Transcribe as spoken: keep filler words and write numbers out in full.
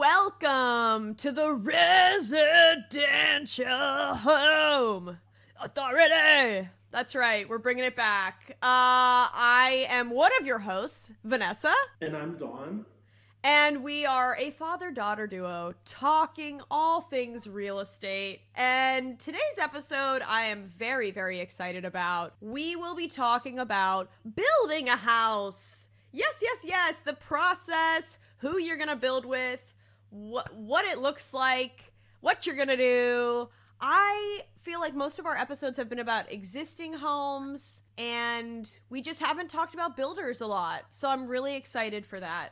Welcome to the Residential Home Authority. That's right, we're bringing it back. Uh, I am one of your hosts, Vanessa. And I'm Dawn. And we are a father-daughter duo talking all things real estate. And today's episode I am very, very excited about. We will be talking about building a house. Yes, yes, yes, the process, who you're gonna build with, what what it looks like, what you're gonna do. I feel like most of our episodes have been about existing homes, and we just haven't talked about builders a lot. So I'm really excited for that.